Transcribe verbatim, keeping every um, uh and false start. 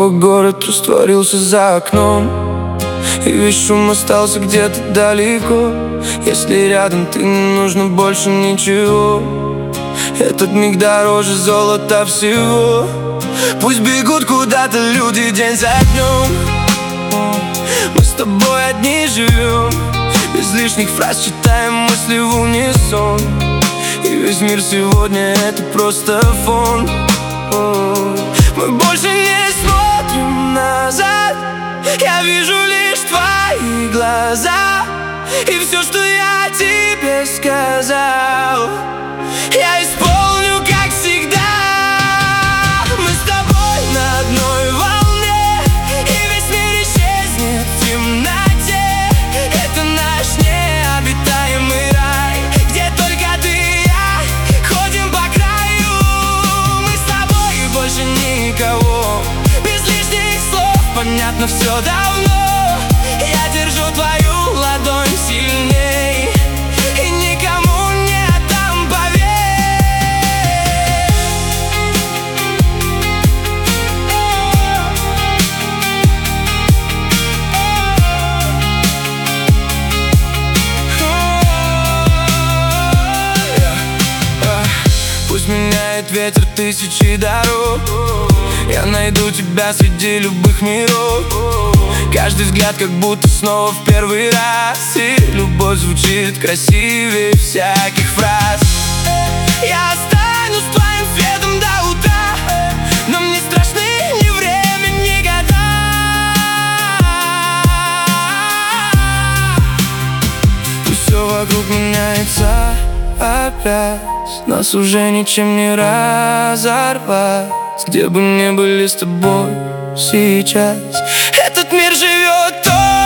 снова город растворился за окном, и весь шум остался где-то далеко. Если рядом ты, не нужно больше ничего. Этот миг дороже золота всего. Пусть бегут куда-то люди день за днем, мы с тобой одни живем. Без лишних фраз читаем мысли в унисон, и весь мир сегодня это просто фон. Мы больше не смотрим назад, я вижу лишь твои глаза. И все, что я тебе сказал, я исполню, как всегда. Мы с тобой на одной волне, и весь мир исчезнет в темноте. Это наш необитаемый рай, где только ты и я ходим по краю. Мы с тобой и больше никого, без лишних слов понятно все давно. Я держу твою ладонь сильней и никому не отдам, поверь. Пусть меняет ветер тысячи дорог, я найду тебя среди любых миров. Каждый взгляд как будто снова в первый раз, и любовь звучит красивее всяких фраз. Я останусь твоим светом до утра, но мне страшны ни время, ни года. Пусть все вокруг меняется опять, нас уже ничем не разорвать. Где бы ни были с тобой сейчас, этот мир живет только